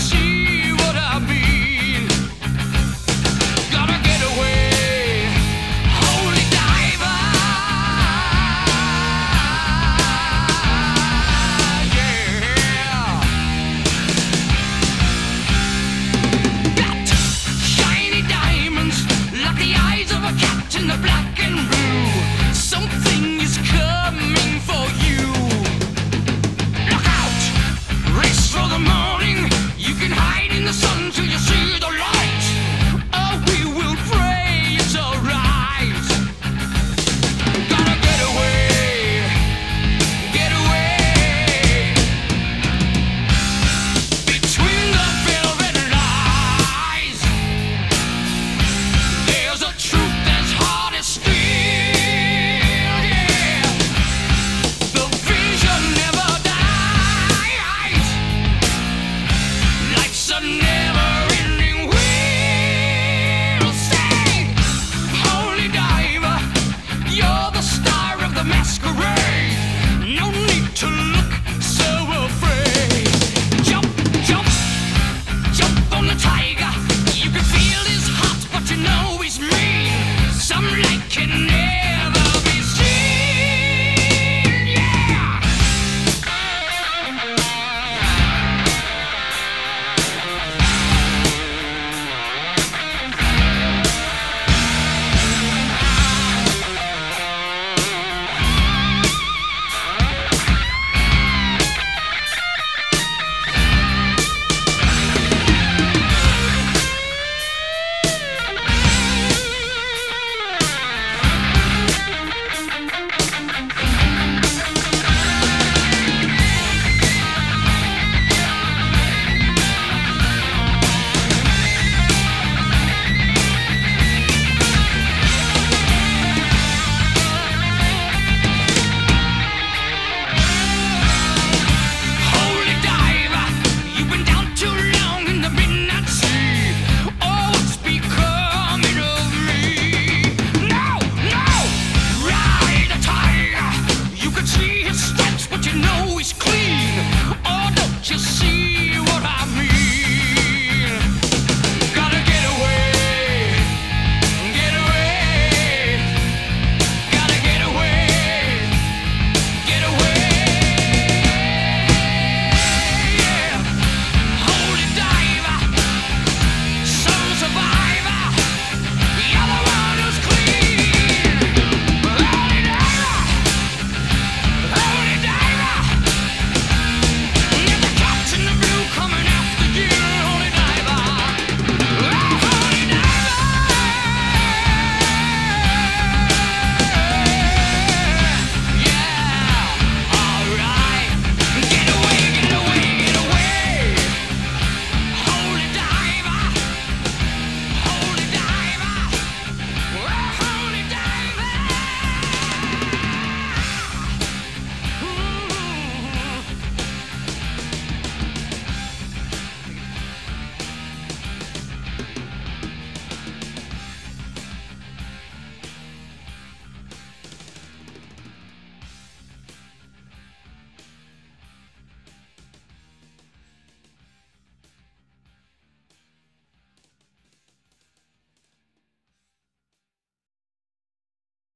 see what I mean. Gotta get away, holy diver. Yeah. Got shiny diamonds like the eyes of a cat in the black and blue. Something is coming for you. Look out! Race for the morning. You can hide in the sun till you see the light. Oh, we will pray it's alright. Gotta get away, get away. Between the velvet lies, there's a truth that's hard as steel. Yeah, the vision never dies. Life's a